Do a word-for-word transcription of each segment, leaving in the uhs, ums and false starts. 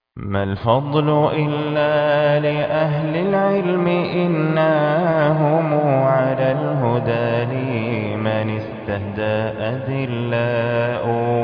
ما الفضل إلا لأهل العلم إنهم على الهدى لمن استهدى أذلاء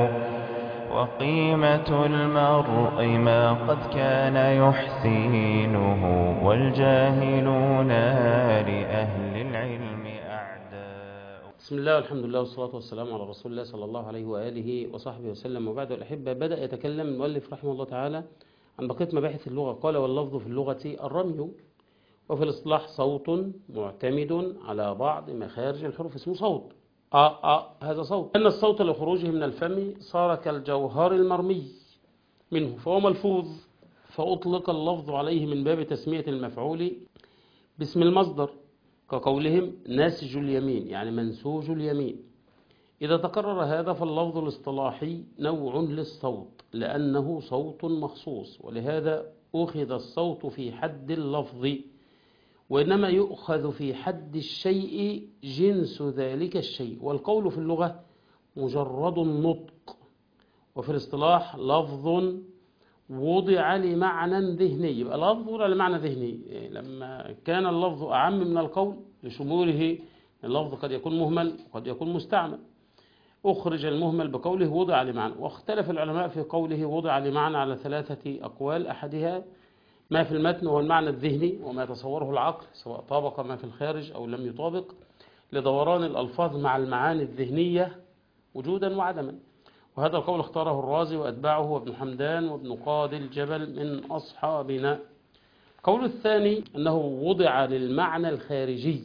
وقيمة المرء ما قد كان يحسنه والجاهلون لأهل العلم أعداء. بسم الله والحمد لله والصلاة والسلام على رسول الله صلى الله عليه وآله وصحبه وسلم. وبعد الأحبة، بدأ يتكلم المؤلف رحمه الله تعالى عن بقية مباحث اللغة. قال: واللفظ في اللغة الرمي، وفي الاصطلاح صوت معتمد على بعض مخارج الحروف اسمه صوت. آه آه هذا صوت، أن الصوت لخروجه من الفم صار كالجوهر المرمي منه فهو ملفوظ، فأطلق اللفظ عليه من باب تسمية المفعول باسم المصدر، كقولهم ناسج اليمين يعني منسوج اليمين. إذا تكرر هذا فاللفظ الاصطلاحي نوع للصوت لأنه صوت مخصوص، ولهذا أخذ الصوت في حد اللفظ، وإنما يؤخذ في حد الشيء جنس ذلك الشيء. والقول في اللغة مجرد النطق، وفي الاصطلاح لفظ وضع لمعنى ذهني. يبقى لفظ وضع لمعنى ذهني لما كان اللفظ أعم من القول لشموله. اللفظ قد يكون مهمل وقد يكون مستعمل. أخرج المهمل بقوله وضع لمعنى. واختلف العلماء في قوله وضع لمعنى على ثلاثة أقوال. أحدها ما في المتن وهو المعنى الذهني وما يتصوره العقل، سواء طابق ما في الخارج أو لم يطابق، لدوران الألفاظ مع المعاني الذهنية وجودا وعدما. وهذا القول اختاره الرازي وأتباعه وابن حمدان وابن قاضي الجبل من أصحابنا. القول الثاني أنه وضع للمعنى الخارجي،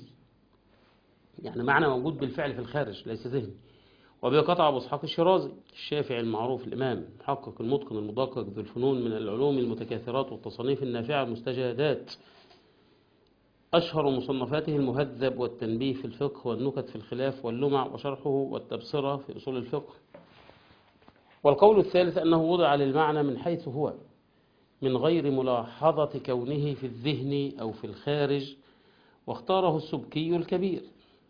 يعني معنى موجود بالفعل في الخارج ليس ذهني. وبيقطع أبو إسحاق الشيرازي الشافعي المعروف الإمام محقق المتقن المدقق ذو الفنون من العلوم المتكاثرات والتصانيف النافعة المستجدات. أشهر مصنفاته المهذب والتنبيه في الفقه والنكت في الخلاف واللمع وشرحه والتبصرة في أصول الفقه. والقول الثالث أنه وضع للمعنى من حيث هو، من غير ملاحظة كونه في الذهن أو في الخارج. واختاره السبكي الكبير،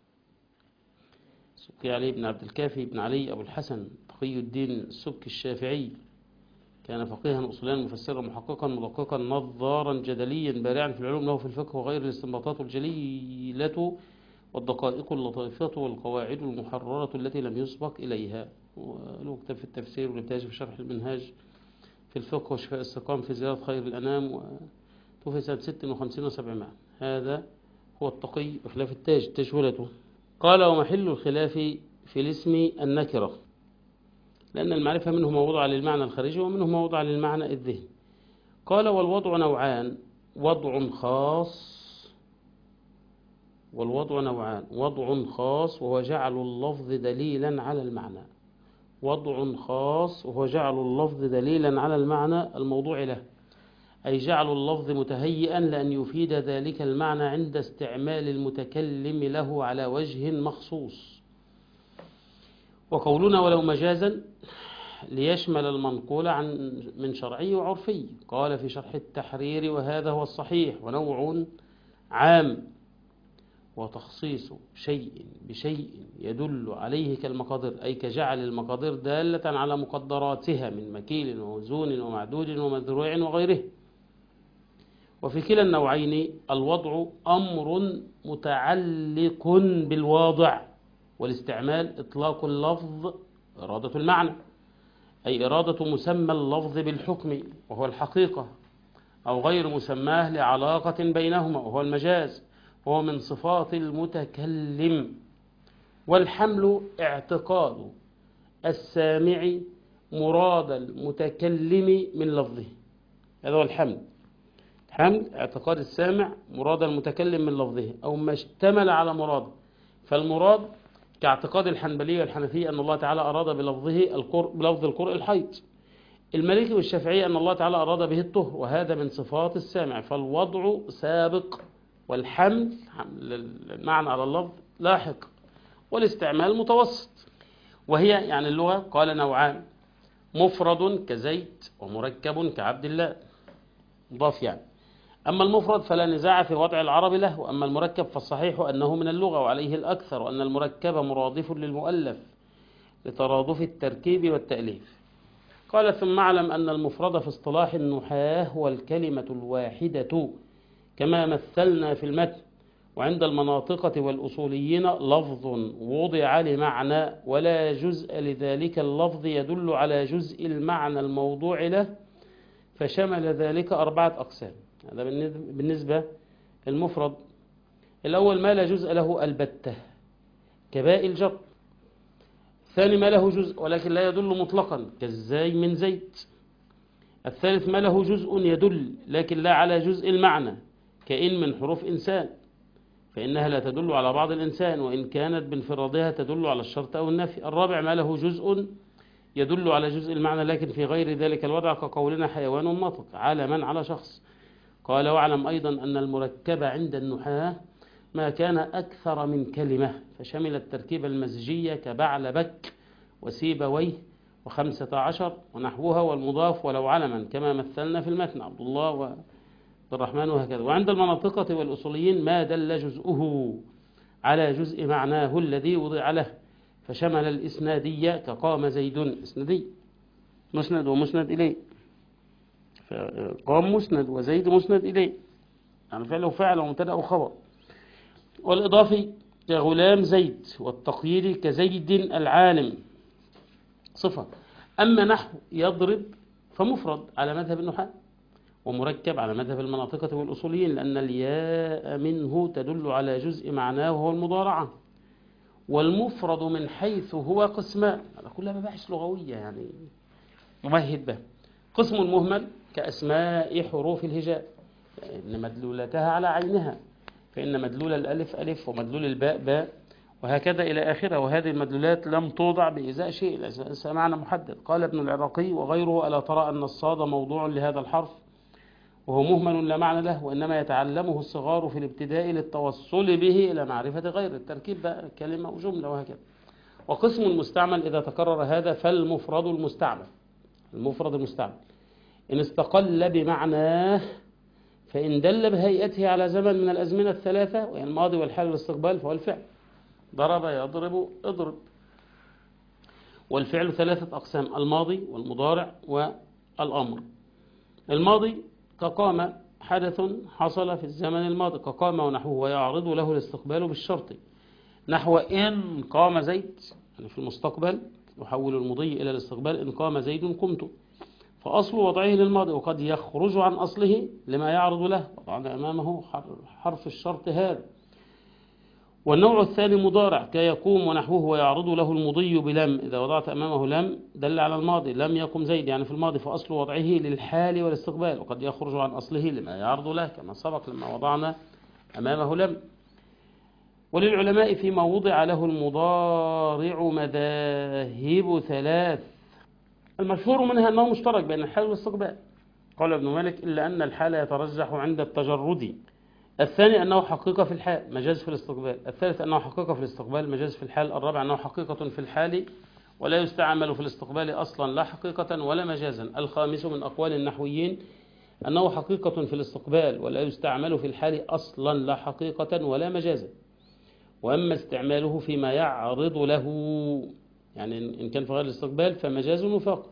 السبكي علي بن عبد الكافي بن علي أبو الحسن تقي الدين السبكي الشافعي، كان فقيها أصوليا مفسرا محققا مدققا نظارا جدليا بارعا في العلوم، له في الفقه وغير الاستنباطات الجليلة والدقائق اللطيفة والقواعد المحررة التي لم يسبق إليها. وله كتاب في التفسير والابتهاج في شرح المنهاج في الفقه وشفاء السقام في زيارة خير الأنام، وتوفي سنة ست وخمسين وسبعمائة. هذا هو التقي بخلاف التاج تجولته. قال: ومحل الخلاف في الاسم النكرة، لأن المعرفة منه ما وضع للمعنى الخارجي ومنه ما وضع للمعنى الذهني. قال: والوضع نوعان، وضع خاص والوضع نوعان وضع خاص وهو جعل اللفظ دليلا على المعنى. وضع خاص وهو جعل اللفظ دليلا على المعنى الموضوع له، أي جعل اللفظ متهيئا لأن يفيد ذلك المعنى عند استعمال المتكلم له على وجه مخصوص. وقولنا ولو مجازا ليشمل المنقول عن من شرعي وعرفي. قال في شرح التحرير: وهذا هو الصحيح، ونوع عام وتخصيص شيء بشيء يدل عليه كالمقادير، أي كجعل المقادير دالة على مقدراتها من مكيل ووزون ومعدود ومذروع وغيره. وفي كلا النوعين الوضع أمر متعلق بالواضع، والاستعمال إطلاق اللفظ إرادة المعنى، أي إرادة مسمى اللفظ بالحكم وهو الحقيقة، أو غير مسماه لعلاقة بينهما وهو المجاز، وهو من صفات المتكلم. والحمل اعتقاد السامع مراد المتكلم من لفظه. هذا هو الحمل. حمل اعتقاد السامع مراد المتكلم من لفظه أو ما اشتمل على مراد. فالمراد كاعتقاد الحنبلية والحنفية أن الله تعالى أراد بلفظه القرء بلفظ القرء الحيض. المالكي والشافعي أن الله تعالى أراد به الطهر، وهذا من صفات السامع. فالوضع سابق والحمل المعنى على اللفظ لاحق، والاستعمال متوسط. وهي يعني اللغة قال نوعان: مفرد كزيت ومركب كعبد الله، مضاف يعني. أما المفرد فلا نزاع في وضع العرب له، وأما المركب فالصحيح أنه من اللغة وعليه الأكثر، وأن المركب مرادف للمؤلف لترادف التركيب والتأليف. قال ثم اعلم أن المفرد في اصطلاح النحاة هو الكلمة الواحدة كما مثلنا في المتن، وعند المناطقة والأصوليين لفظ وضع لمعنى ولا جزء لذلك اللفظ يدل على جزء المعنى الموضوع له، فشمل ذلك أربعة أقسام. هذا بالنسبة للمفرد. الأول ما لا جزء له البتة كباء الجر. الثاني ما له جزء ولكن لا يدل مطلقا كالزاي من زيت. الثالث ما له جزء يدل لكن لا على جزء المعنى كإن من حروف إنسان، فإنها لا تدل على بعض الإنسان وإن كانت بانفرادها تدل على الشرط أو النفي. الرابع ما له جزء يدل على جزء المعنى لكن في غير ذلك الوضع كقولنا حيوان ناطق على من على شخص. قال واعلم أيضا أن المركب عند النحاة ما كان أكثر من كلمة، فشمل التركيب المزجية كبعلبك وسيبويه وخمسة عشر ونحوها والمضاف ولو علما كما مثلنا في المتن عبد الله وعبد الرحمن وهكذا. وعند المناطقة والأصوليين ما دل جزءه على جزء معناه الذي وضع له، فشمل الإسنادية كقام زيد إسنادي مسند ومسند إليه، قام مسند وزيد مسند إليه يعني فعله فعل ومبتدأ وخبر. والإضافي كغلام زيد، والتقييد كزيد العالم صفة. أما نحو يضرب فمفرد على مذهب النحاة ومركب على مذهب المناطقة والأصوليين، لأن الياء منه تدل على جزء معناه وهو المضارعة. والمفرد من حيث هو قسمان، هذا كلها مباحث لغوية يعني نمهد به. قسم مهمل كأسماء حروف الهجاء إن مدلولتها على عينها، فإن مدلول الألف ألف ومدلول الباء باء وهكذا إلى آخره، وهذه المدلولات لم توضع بإزاء شيء ليس معنى محدد. قال ابن العراقي وغيره ألا ترى أن الصاد موضوع لهذا الحرف وهو مهمل لا معنى له، وإنما يتعلمه الصغار في الابتداء للتوصل به إلى معرفة غير التركيب بقى كلمة وجملة وهكذا. وقسم المستعمل إذا تكرر هذا فالمفرد المستعمل، المفرد المستعمل إن استقل بمعناه فإن دل بهيئته على زمن من الأزمنة الثلاثة وهي الماضي والحال والاستقبال فهو الفعل. ضرب يضرب اضرب. والفعل ثلاثة أقسام: الماضي والمضارع والأمر. الماضي كقام حدث حصل في الزمن الماضي كقام ونحوه، ويعرض له الاستقبال بالشرط نحو إن قام زيد، يعني في المستقبل يحول المضي إلى الاستقبال إن قام زيد قمت، فأصل وضعه للماضي وقد يخرج عن أصله لما يعرض له وضعنا أمامه حرف الشرط هذا. والنوع الثاني مضارع كيقوم ونحوه ويعرض له المضي بلم، إذا وضعت أمامه لم دل على الماضي لم يقم زيد يعني في الماضي، فأصل وضعه للحال والاستقبال وقد يخرج عن أصله لما يعرض له كما سبق لما وضعنا أمامه لم. وللعلماء فيما وضع له المضارع مذاهب ثلاث، المشهور منها أنه مشترك بين الحال والاستقبال. قال ابن مالك إلا أن الحال يترجح عند التجرد. الثاني أنه حقيقة في الحال مجاز في الاستقبال. الثالث أنه حقيقة في الاستقبال مجاز في الحال. الرابع أنه حقيقة في الحال ولا يستعمل في الاستقبال أصلا لا حقيقة ولا مجازا. الخامس من أقوال النحويين أنه حقيقة في الاستقبال ولا يستعمل في الحال أصلا لا حقيقة ولا مجازا، وأما استعماله فيما يعرض له يعني إن كان في غير الاستقبال فمجاز وفاق.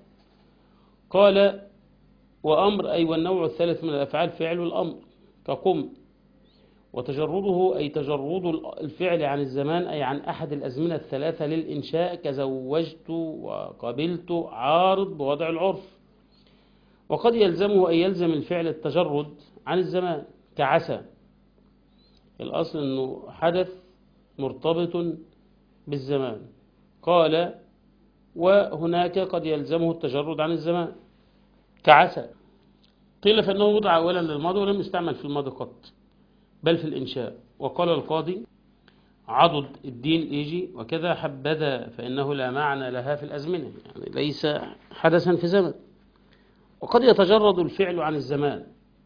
قال وأمر أي والنوع الثالث من الأفعال فعل الأمر كقم، وتجرده أي تجرد الفعل عن الزمان أي عن أحد الأزمنة الثلاثة للإنشاء كزوجت وقبلت عارض بوضع العرف. وقد يلزمه أي يلزم الفعل التجرد عن الزمان كعسى، الأصل أنه حدث مرتبط بالزمان. قال وهناك قد يلزمه التجرد عن الزمان كعسى. قيل فإنه وضع أولا للماضي ولم يستعمل في الماضي قط بل في الإنشاء. وقال القاضي عضد الدين إيجي وكذا حبذا فإنه لا معنى لها في الأزمنة، يعني ليس حدثا في زمن. وقد يتجرد الفعل عن الزمان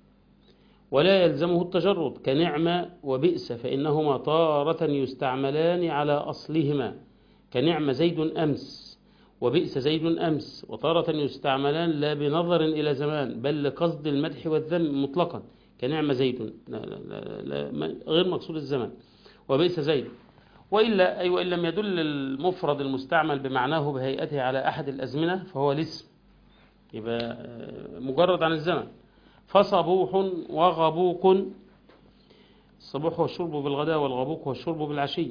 ولا يلزمه التجرد كنعمة وبئس فإنهما تارة يستعملان على أصلهما كنعمة زيد أمس وبئس زيد أمس، وتارة يستعملان لا بنظر إلى زمان بل لقصد المدح والذم مطلقا كنعمة زيد لا لا لا غير مقصود الزمان وبئس زيد. وإلا أي وإن لم يدل المفرد المستعمل بمعناه بهيئته على أحد الأزمنة فهو الاسم يبقى مجرد عن الزمن. فصبوح وغبوق، الصبوح هو الشرب بالغداء والغبوق هو الشرب بالعشي.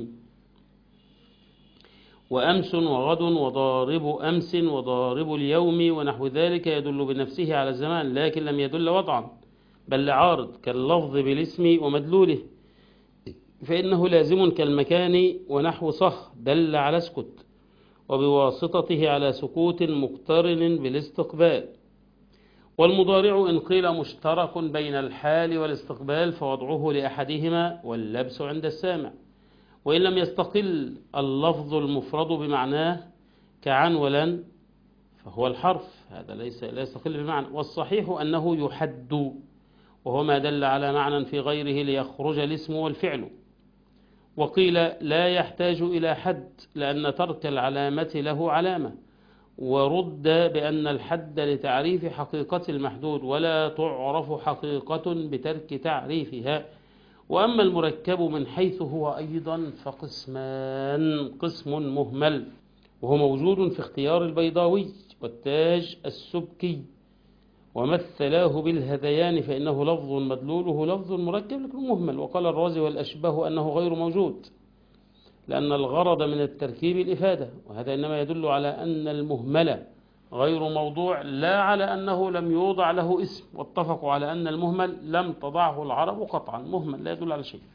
وأمس وغد وضارب أمس وضارب اليوم ونحو ذلك يدل بنفسه على الزمان، لكن لم يدل وضعا بل لعارض كاللفظ بالاسم ومدلوله، فإنه لازم كالمكان ونحو صخ دل على اسكت، وبواسطته على سكوت مقترن بالاستقبال. والمضارع إن قيل مشترك بين الحال والاستقبال فوضعه لأحدهما واللبس عند السامع، وإن لم يستقل اللفظ المفرد بمعناه كعن ولن فهو الحرف، هذا ليس لا يستقل بمعنى. والصحيح أنه يحد، وهو ما دل على معنى في غيره ليخرج الاسم والفعل. وقيل لا يحتاج إلى حد لأن ترك العلامة له علامة، ورد بأن الحد لتعريف حقيقة المحدود ولا تعرف حقيقة بترك تعريفها. وأما المركب من حيث هو أيضا فقسمان: قسم مهمل وهو موجود في اختيار البيضاوي والتاج السبكي ومثلاه بالهذيان، فإنه لفظ مدلوله لفظ مركب لكنه مهمل. وقال الرازي والأشبه أنه غير موجود لأن الغرض من التركيب الإفادة، وهذا إنما يدل على أن المهمل غير موضوع لا على أنه لم يوضع له اسم، واتفقوا على أن المهمل لم تضعه العرب قطعا، مهمل لا يدل على شيء.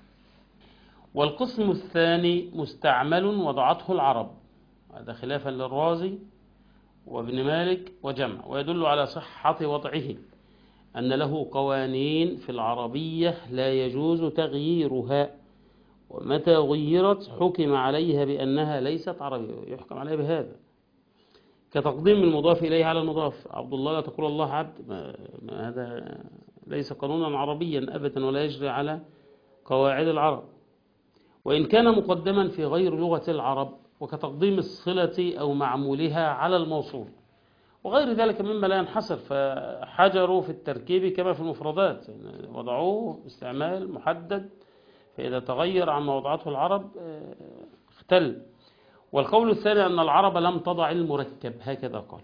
والقسم الثاني مستعمل وضعته العرب، هذا خلافا للرازي وابن مالك وجمع، ويدل على صحة وضعه أن له قوانين في العربية لا يجوز تغييرها، ومتى غيرت حكم عليها بأنها ليست عربية، يحكم عليها بهذا، كتقديم المضاف إليه على المضاف. عبد الله لا تقول الله عبد، ما ما هذا ليس قانونا عربيا أبدا ولا يجري على قواعد العرب، وإن كان مقدما في غير لغة العرب، وكتقديم الصلة أو معمولها على الموصول وغير ذلك مما لا ينحصر. فحجروا في التركيب كما في المفردات، يعني وضعوه استعمال محدد، فإذا تغير عن وضعته العرب اختل. والقول الثاني أن العرب لم تضع المركب، هكذا قال،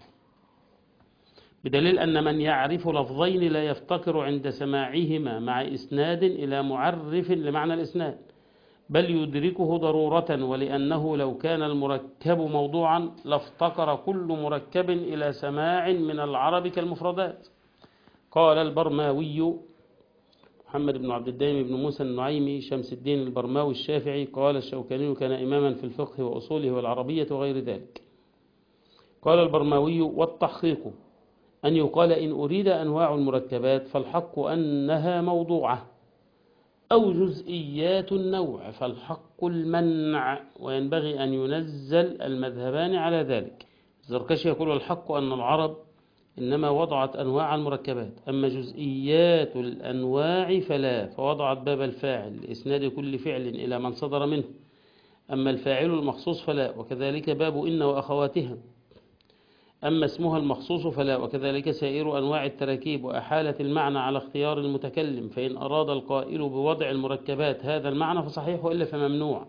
بدليل أن من يعرف لفظين لا يفتقر عند سماعهما مع إسناد إلى معرف لمعنى الإسناد، بل يدركه ضرورة، ولأنه لو كان المركب موضوعا لافتقر كل مركب إلى سماع من العرب كالمفردات. قال البرماوي محمد بن عبد الدائم بن موسى النعيمي شمس الدين البرماوي الشافعي، قال الشوكاني كان إماما في الفقه وأصوله والعربية وغير ذلك. قال البرماوي: والتحقيق أن يقال إن أريد أنواع المركبات فالحق أنها موضوعة، أو جزئيات النوع فالحق المنع، وينبغي أن ينزل المذهبان على ذلك. الزركشي يقول: الحق أن العرب إنما وضعت أنواع المركبات، أما جزئيات الأنواع فلا، فوضعت باب الفاعل لإسناد كل فعل إلى من صدر منه، أما الفاعل المخصوص فلا، وكذلك باب إن وأخواتها، أما اسمها المخصوص فلا، وكذلك سائر أنواع التراكيب، وأحالت المعنى على اختيار المتكلم، فإن أراد القائل بوضع المركبات هذا المعنى فصحيح، وإلا فممنوع.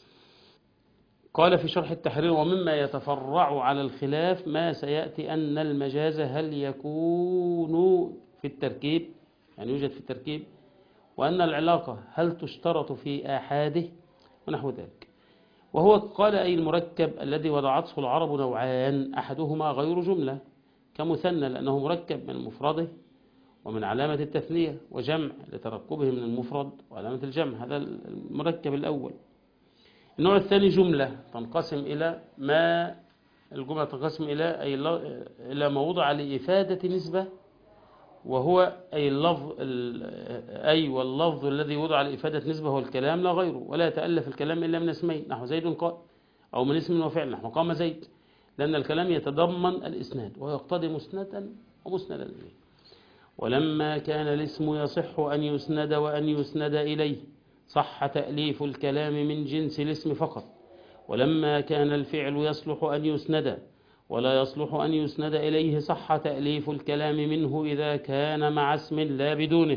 قال في شرح التحرير: ومما يتفرع على الخلاف ما سيأتي أن المجاز هل يكون في التركيب، يعني يوجد في التركيب، وأن العلاقة هل تشترط في آحاده ونحو ذلك. وهو قال: أي المركب الذي وضعته العرب نوعان، أحدهما غير جملة كمثنى لأنه مركب من مفرده ومن علامة التثنية، وجمع لتركبه من المفرد وعلامة الجمع، هذا المركب الأول. النوع الثاني جملة تنقسم إلى ما الجملة تنقسم إلى أي إلى ما وضع لإفادة نسبة، وهو أي اللفظ أي واللفظ الذي وضع لإفادة نسبة هو الكلام لا غيره، ولا يتألف الكلام إلا من اسمين، نحو زيد قائم، أو من اسم وفعل نحو قام زيد، لأن الكلام يتضمن الإسناد ويقتضي مسندا ومسندا إليه. ولما كان الاسم يصح أن يسند وأن يسند إليه صح تأليف الكلام من جنس الاسم فقط، ولما كان الفعل يصلح أن يسند ولا يصلح أن يسند إليه صح تأليف الكلام منه إذا كان مع اسم لا بدونه،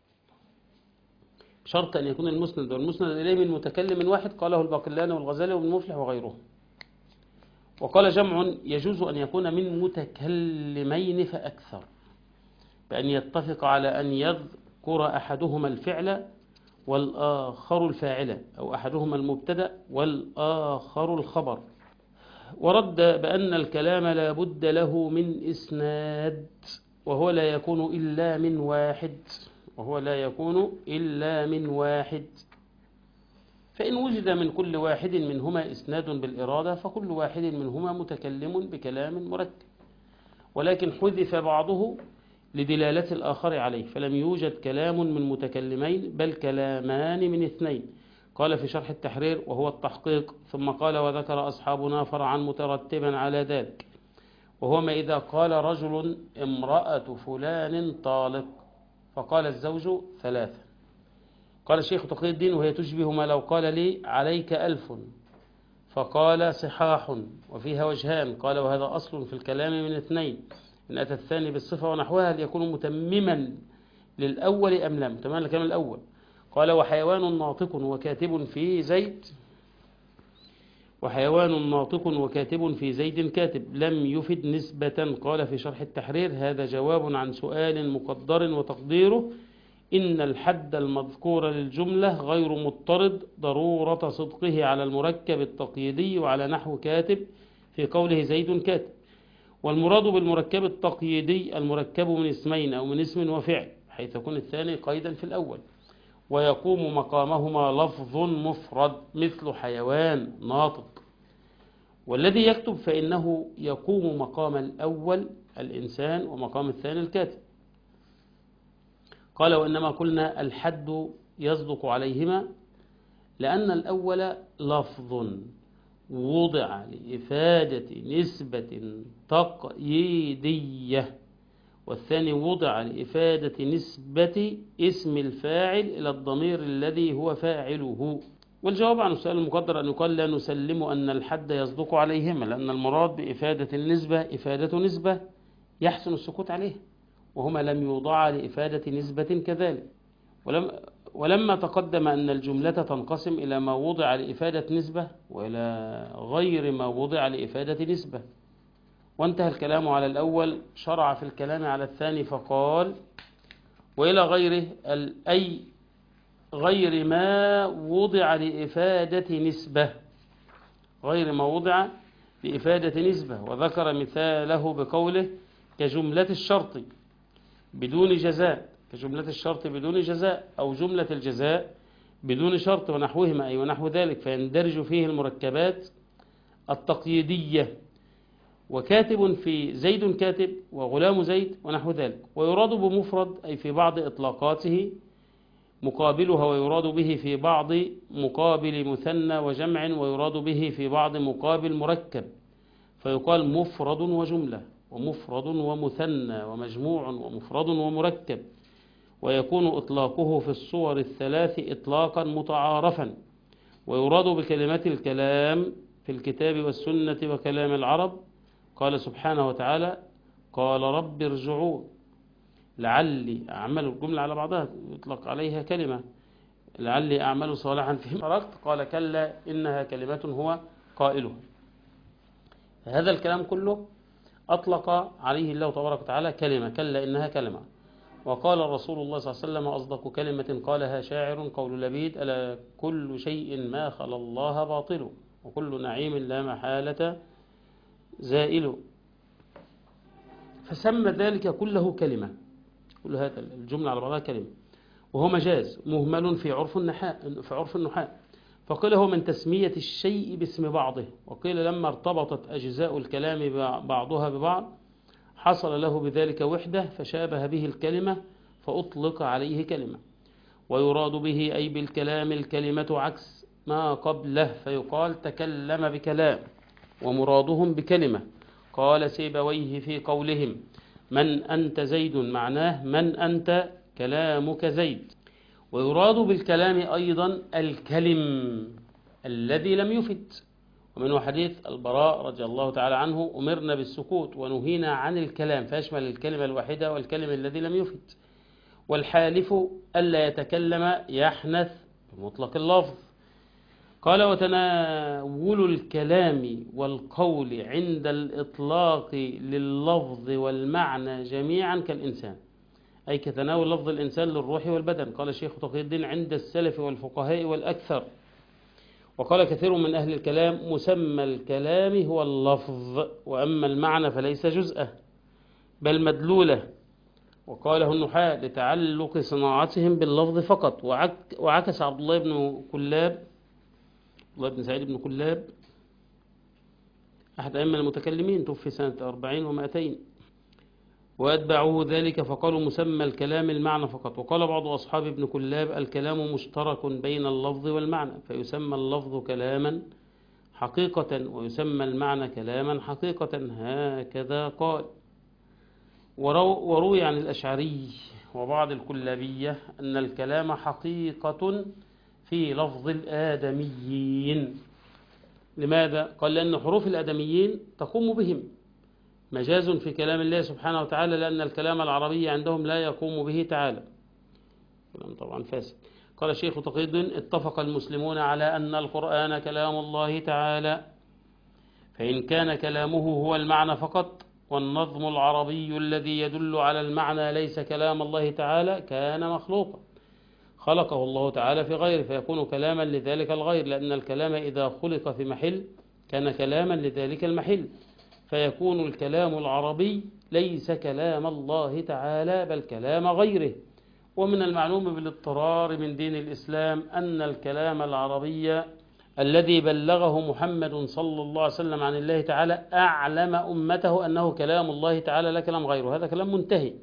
شرط أن يكون المسند والمسند إليه من متكلم واحد، قاله الباقلاني والغزالي وابن مفلح وغيره. وقال جمع يجوز أن يكون من متكلمين فأكثر، بأن يتفق على أن يذكر أحدهما الفعل والآخر الفاعل، أو أحدهما المبتدأ والآخر الخبر. ورد بأن الكلام لا بد له من إسناد، وهو لا يكون إلا من واحد وهو لا يكون إلا من واحد فإن وجد من كل واحد منهما إسناد بالإرادة فكل واحد منهما متكلم بكلام مركب، ولكن حذف بعضه لدلالة الآخر عليه، فلم يوجد كلام من متكلمين بل كلامان من اثنين. قال في شرح التحرير وهو التحقيق: ثم قال: وذكر أصحابنا فرعا مترتبا على ذلك، وهو ما إذا قال رجل امرأة فلان طالق فقال الزوج ثلاثة. قال الشيخ تقي الدين: وهي تشبه ما لو قال لي عليك ألف فقال صحاح، وفيها وجهان. قال: وهذا أصل في الكلام من اثنين، إن أتى الثاني بالصفة ونحوها ليكون متمما للأول أم لا، متمما للكلام الأول. قال: وحيوان ناطق وكاتب في زيد وحيوان ناطق وكاتب في زيد كاتب لم يفد نسبة. قال في شرح التحرير: هذا جواب عن سؤال مقدر، وتقديره إن الحد المذكور للجملة غير مضطرد ضرورة صدقه على المركب التقييدي وعلى نحو كاتب في قوله زيد كاتب. والمراد بالمركب التقييدي المركب من اسمين أو من اسم وفعل، حيث يكون الثاني قيدا في الأول، ويقوم مقامهما لفظ مفرد مثل حيوان ناطق. والذي يكتب فإنه يقوم مقام الأول الإنسان ومقام الثاني الكاتب. قال: وإنما قلنا الحد يصدق عليهما لأن الأول لفظ وضع لإفادة نسبة تقييدية، والثاني وضع لإفادة نسبة اسم الفاعل إلى الضمير الذي هو فاعله. والجواب عن السؤال المقدر أن يقال: لا نسلم أن الحد يصدق عليهما، لأن المراد بإفادة النسبة إفادة نسبة يحسن السكوت عليه، وهما لم يوضعا لإفادة نسبة كذلك. ولم ولما تقدم أن الجملة تنقسم إلى ما وضع لإفادة نسبة وإلى غير ما وضع لإفادة نسبة، وانتهى الكلام على الأول، شرع في الكلام على الثاني فقال: وإلى غيره أي غير ما وضع لإفادة نسبة غير ما وضع لإفادة نسبة وذكر مثاله بقوله: كجملة الشرط بدون جزاء كجملة الشرط بدون جزاء أو جملة الجزاء بدون شرط ونحوهما، أي ونحو ذلك، فيندرج فيه المركبات التقييدية. وكاتب في زيد كاتب وغلام زيد ونحو ذلك. ويراد بمفرد أي في بعض إطلاقاته مقابلها، ويراد به في بعض مقابل مثنى وجمع، ويراد به في بعض مقابل مركب، فيقال مفرد وجملة ومفرد ومثنى ومجموع ومفرد ومركب. ويكون إطلاقه في الصور الثلاث إطلاقا متعارفا. ويراد بكلمات الكلام في الكتاب والسنة وكلام العرب قال سبحانه وتعالى: قال رب ارجعون لعلي أعمل، الجملة على بعضها يطلق عليها كلمة، لعلي أعمل صالحا فيما تركت، قال كلا إنها كلمة هو قائلها. هذا الكلام كله أطلق عليه الله تبارك وتعالى كلمة، كلا إنها كلمة. وقال الرسول الله صلى الله عليه وسلم: أصدق كلمة قالها شاعر قول لبيد: ألا كل شيء ما خلا الله باطل، وكل نعيم لا محالة زائل. فسمى ذلك كله كلمة، كل هذا الجملة على بعضها كلمة، وهو مجاز مهمل في عرف النحاء في عرف النحاء فقيل هو من تسمية الشيء باسم بعضه. وقيل لما ارتبطت أجزاء الكلام بعضها ببعض حصل له بذلك وحدة فشابه به الكلمة فأطلق عليه كلمة. ويراد به أي بالكلام الكلمة عكس ما قبله، فيقال تكلم بكلام، ومرادهم بكلمة. قال سيبويه في قولهم: من أنت زيد، معناه من أنت كلامك زيد. ويراد بالكلام أيضا الكلم الذي لم يفد، ومنه حديث البراء رضي الله تعالى عنه: أمرنا بالسكوت ونهينا عن الكلام، فيشمل الكلمة الواحدة والكلم الذي لم يفد. والحالف ألا يتكلم يحنث بمطلق اللفظ، قال وتناول الكلام والقول عند الإطلاق لللفظ والمعنى جميعا كالإنسان، أي كتناول لفظ الإنسان للروح والبدن. قال الشيخ تقي الدين عند السلف والفقهاء والأكثر. وقال كثير من أهل الكلام مسمى الكلام هو اللفظ، وأما المعنى فليس جزءه بل مدلوله. وقاله النحاة لتعلق صناعتهم باللفظ فقط. وعك وعكس عبد الله بن كلاب الله بن سعيد بن كلاب أحد أئمة المتكلمين، توفي سنة أربعين ومائتين، وأتبعوه ذلك فقالوا مسمى الكلام المعنى فقط. وقال بعض أصحاب ابن كلاب الكلام مشترك بين اللفظ والمعنى، فيسمى اللفظ كلاما حقيقة ويسمى المعنى كلاما حقيقة، هكذا قال. وروي عن الأشعري وبعض الكلابية أن الكلام حقيقة في لفظ الآدميين. لماذا؟ قال لأن حروف الآدميين تقوم بهم، مجاز في كلام الله سبحانه وتعالى، لأن الكلام العربي عندهم لا يقوم به تعالى. كلام طبعا فاسد. قال الشيخ تقي الدين اتفق المسلمون على أن القرآن كلام الله تعالى، فإن كان كلامه هو المعنى فقط والنظم العربي الذي يدل على المعنى ليس كلام الله تعالى كان مخلوقا خلقه الله تعالى في غيره، فيكون كلاما لذلك الغير، لأن الكلام إذا خلق في محل كان كلاما لذلك المحل، فيكون الكلام العربي ليس كلام الله تعالى بل كلام غيره. ومن المعلوم بالاضطرار من دين الإسلام أن الكلام العربي الذي بلغه محمد صلى الله عليه وسلم عن الله تعالى أعلم أمته أنه كلام الله تعالى لا كلام غيره. هذا كلام منتهي.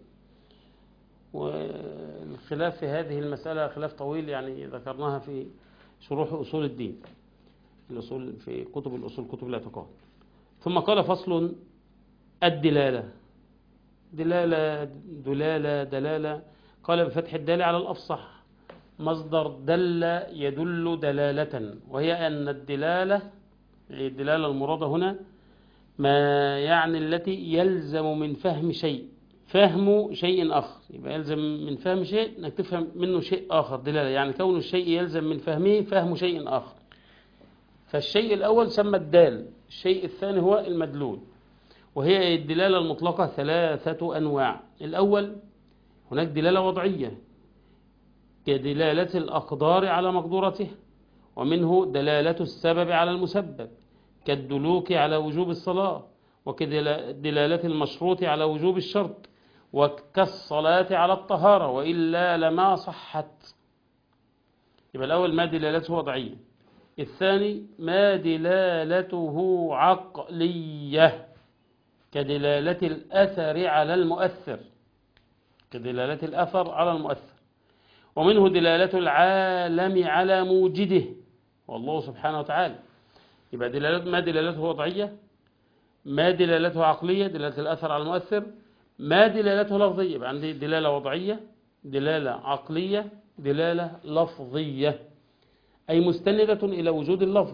والخلاف في هذه المسألة خلاف طويل، يعني ذكرناها في شروح أصول الدين، الأصول في كتب الأصول كتب الاعتقاد. ثم قال فصل الدلالة. دلالة دلالة دلالة قال بفتح الدال على الأفصح، مصدر دل يدل دلالة، وهي أن الدلالة الدلالة المرادة هنا ما يعني التي يلزم من فهم شيء فهم شيء آخر. يبقى يلزم من فهم شيء أنك تفهم منه شيء آخر، دلالة يعني كون الشيء يلزم من فهمه فهم شيء آخر. فالشيء الأول سمى الدال، الشيء الثاني هو المدلول. وهي الدلالة المطلقة ثلاثة أنواع. الأول هناك دلالة وضعية كدلالة الأقدار على مقدورته، ومنه دلالة السبب على المسبب كالدلوك على وجوب الصلاة، وكدلالة المشروط على وجوب الشرط، وكالصلاة على الطهارة وإلا لما صحت. يبقى الأول ما دلالته وضعية. الثاني ما دلالته عقلية كدلالة الأثر على المؤثر كدلالة الأثر على المؤثر. ومنه دلالة العالم على موجده والله سبحانه وتعالى. يبقى دلالة ما دلالته وضعية، ما دلالته عقلية دلالة الأثر على المؤثر، ما دلالته لفظية. يبقى عندي دلالة وضعية، دلالة عقلية، دلالة لفظية، أي مستندة إلى وجود اللفظ.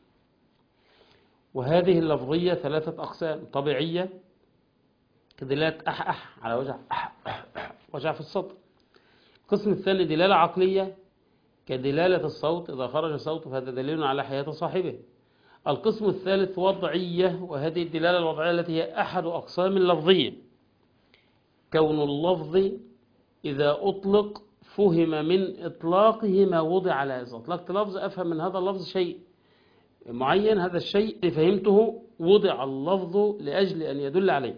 وهذه اللفظية ثلاثة أقسام: طبيعية كدلالة أح أح على وجع أح أح أح وجع في الصدر. القسم الثاني دلالة عقلية كدلالة الصوت، إذا خرج صوت فهذا دليل على حياة صاحبه. القسم الثالث وضعية، وهذه الدلالة الوضعية التي هي أحد أقسام اللفظية، كون اللفظ إذا أطلق فهم من إطلاقه ما وضع على هذا. أطلقت لفظ أفهم من هذا اللفظ شيء معين، هذا الشيء فهمته وضع اللفظ لأجل أن يدل عليه.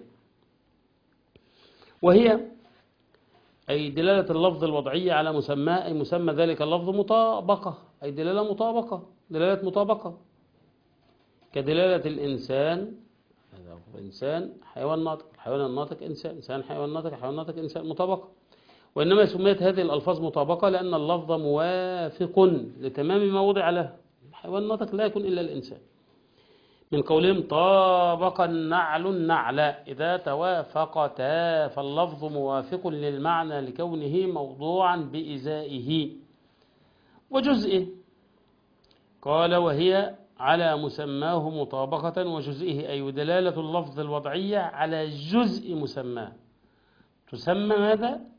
وهي أي دلالة اللفظ الوضعية على مسمى، أي مسمى ذلك اللفظ مطابقة، أي دلالة مطابقة دلالة مطابقة كدلالة الإنسان، هذا إنسان حيوان ناطق، الحيوان الناطق إنسان، إنسان حيوان ناطق، حيوان ناطق إنسان، مطابقة. وإنما سميت هذه الألفاظ مطابقة لأن اللفظ موافق لتمام ما وضع له. الحيوان الناطق لا يكون إلا الإنسان، من قولهم طابق النعل النعل، إذا توافقتا فاللفظ موافق للمعنى لكونه موضوعا بإزائه وجزئه. قال وهي على مسماه مطابقة وجزئه، أي دلالة اللفظ الوضعية على جزء مسماه. تسمى ماذا؟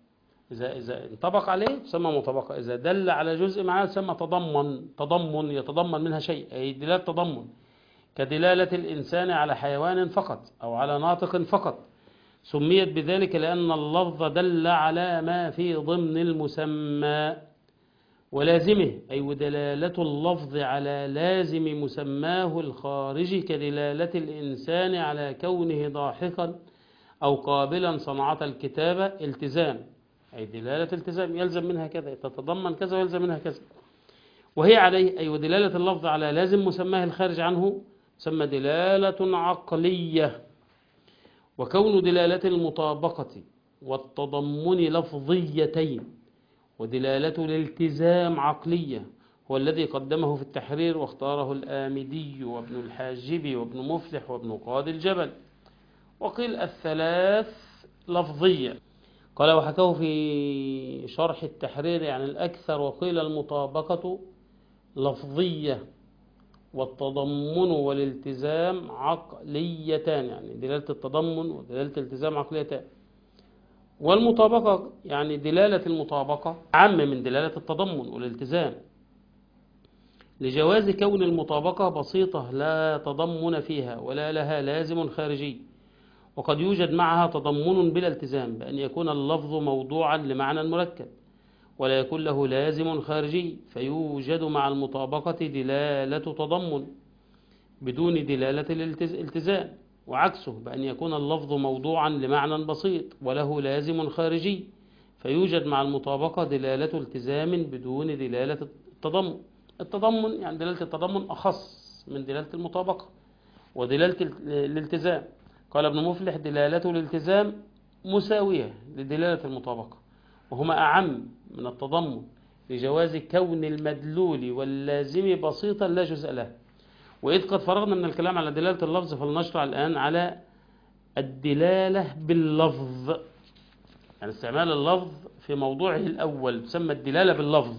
إذا إذا انطبق عليه تسمى مطابقة، إذا دل على جزء معاه تسمى تضمن، تضمن يتضمن منها شيء، أي دلالة تضمن، كدلالة الإنسان على حيوان فقط أو على ناطق فقط. سميت بذلك لأن اللفظ دل على ما في ضمن المسمى ولازمه، أي ودلالة اللفظ على لازم مسماه الخارجي كدلالة الإنسان على كونه ضاحكا أو قابلا صنعة الكتابة التزام، أي دلالة التزام يلزم منها كذا، تتضمن كذا ويلزم منها كذا. وهي عليه، أي ودلالة اللفظ على لازم مسماه الخارج عنه تسمى دلالة عقلية. وكون دلالة المطابقة والتضمن لفظيتين ودلالة الالتزام عقلية هو الذي قدمه في التحرير واختاره الآمدي وابن الحاجب وابن مفلح وابن قاضي الجبل. وقيل الثلاث لفظية، قال وحكاه في شرح التحرير عن الأكثر، وقيل المطابقة لفظية والتضمن والالتزام عقليتان، يعني دلالة التضمن ودلالة الالتزام عقليتان. والمطابقة يعني دلالة المطابقة عام من دلالة التضمن والالتزام، لجواز كون المطابقة بسيطة لا تضمن فيها ولا لها لازم خارجي، وقد يوجد معها تضمن بلا التزام بأن يكون اللفظ موضوعا لمعنى مركب ولا يكون له لازم خارجي، فيوجد مع المطابقة دلالة تضمن بدون دلالة الالتزام، وعكسه بأن يكون اللفظ موضوعا لمعنى بسيط وله لازم خارجي، فيوجد مع المطابقة دلالة التزام بدون دلالة التضمن. التضمن يعني دلالة التضمن أخص من دلالة المطابقة ودلالة الالتزام. قال ابن مفلح دلالة الالتزام مساوية لدلالة المطابقة وهما أعم من التضمن لجواز كون المدلول واللازم بسيطا لا جزء له. وإذ قد فرغنا من الكلام على دلالة اللفظ فلنشرع الآن على الدلالة باللفظ، يعني استعمال اللفظ في موضوعه الأول تسمى الدلالة باللفظ،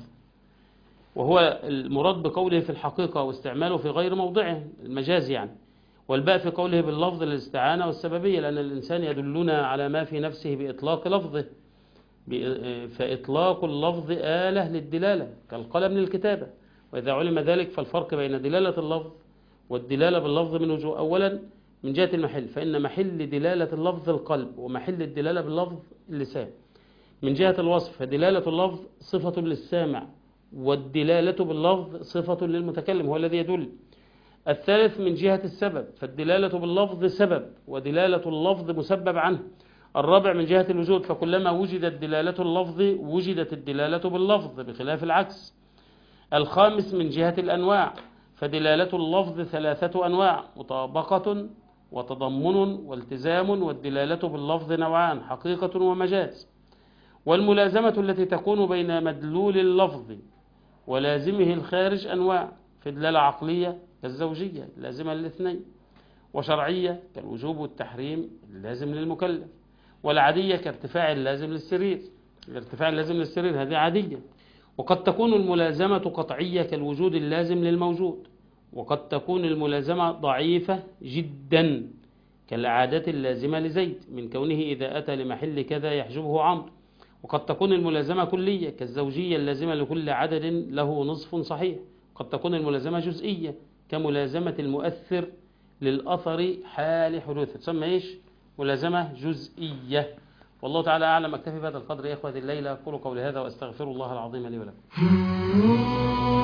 وهو المراد بقوله في الحقيقة واستعماله في غير موضعه المجاز يعني، والباء في قوله باللفظ للاستعانة والسببية، لأن الإنسان يدلنا على ما في نفسه بإطلاق لفظه، فإطلاق اللفظ آلة للدلالة كالقلم للكتابة. وإذا علم ذلك فالفرق بين دلالة اللفظ والدلالة باللفظ من وجوه. أولا من جهة المحل، فإن محل دلالة اللفظ القلب ومحل الدلالة باللفظ اللسان. من جهة الوصف فدلالة اللفظ صفة للسامع والدلالة باللفظ صفة للمتكلم هو الذي يدل. الثالث من جهة السبب، فالدلالة باللفظ سبب ودلالة اللفظ مسبب عنه. الرابع من جهة الوجود، فكلما وجدت دلالة اللفظ وجدت الدلالة باللفظ بخلاف العكس. الخامس من جهة الأنواع، فدلالة اللفظ ثلاثة أنواع: مطابقة وتضمن والتزام، والدلالة باللفظ نوعان: حقيقة ومجاز. والملازمة التي تكون بين مدلول اللفظ ولازمه الخارج أنواع، في دلالة عقلية كالزوجية اللازمة للاثنين، وشرعية كالوجوب والتحريم اللازم للمكلف، والعادية كارتفاع اللازم للسرير. الارتفاع اللازم للسرير هذه عادية. وقد تكون الملازمة قطعية كالوجود اللازم للموجود، وقد تكون الملازمة ضعيفة جدا كالعادة اللازمة لزيد من كونه إذا أتى لمحل كذا يحجبه عمرو. وقد تكون الملازمة كلية كالزوجية اللازمة لكل عدد له نصف صحيح. قد تكون الملازمة جزئية كملازمة المؤثر للأثر حال حدوثه، تسمى إيش؟ ملازمة جزئية. والله تعالى أعلم. أكتفي بهذا القدر يا إخوة الليلة. أقول قولي هذا وأستغفر الله العظيم لي ولكم.